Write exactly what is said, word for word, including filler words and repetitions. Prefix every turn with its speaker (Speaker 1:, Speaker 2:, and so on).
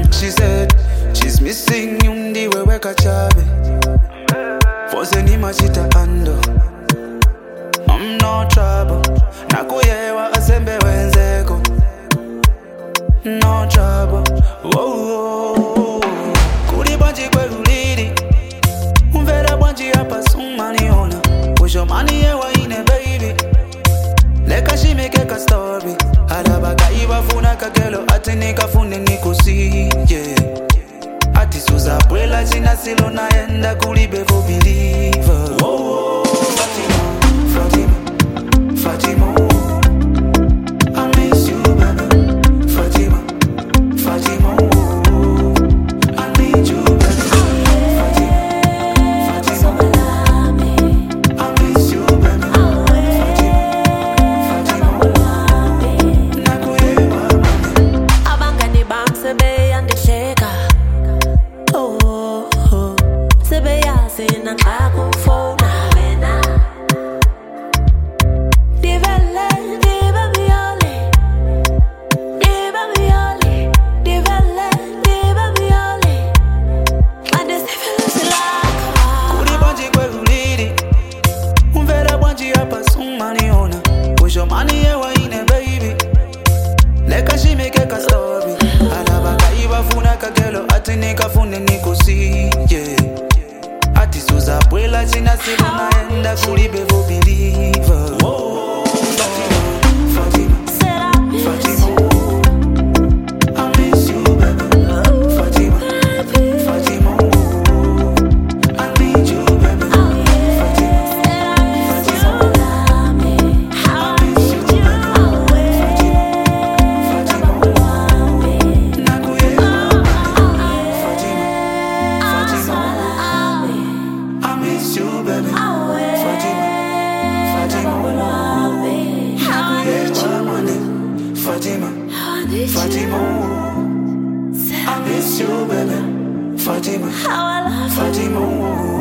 Speaker 1: She said she's missing you ndiwe weka chabe Fose ni machita ando I'm no trouble Nakuyewa asembe wenzeko No trouble Whoa Kuli banji kwe uliri Umvera banji hapa sumaniona Wisho mani yewa ine baby Leka shimekeka story Alabaka ibafuna kagelo ati nikafune nikusi yeah. Ati suza pwela china silo naenda kulibe for believer Whoa, Fatima, Fatima, Fatima I miss you baby Fatima, Fatima I need you baby Fatima, Fatima I miss you baby Fatima, Fatima Nakuyewa
Speaker 2: Abangani bam sebe andisheka Oh, oh, oh. Sebe yase na kakufona wena Divele, diva miole Diva miole Divele, diva miole Ande sebe silaka
Speaker 1: Kuli banji kwe uliri Umvera banji hapa sumaniona Wisho mani yewa ine baby Leka shimekeka story Alabaka ibafuna kagelo ati nikafune nikusi yeah. Ati suza pwela china silo naenda kulibe for believer Whoa, Fatima, Fatima, Fatima I miss you baby Fatima, Fatima I need you baby Fatima, Fatima I miss you baby Fatima, Nakuyewa Fatima, Fatima I miss you baby Fatima, Fatima Nakuyewa mane Fatima, Fatima I miss you baby Fatima,
Speaker 2: How I love you
Speaker 1: Fatima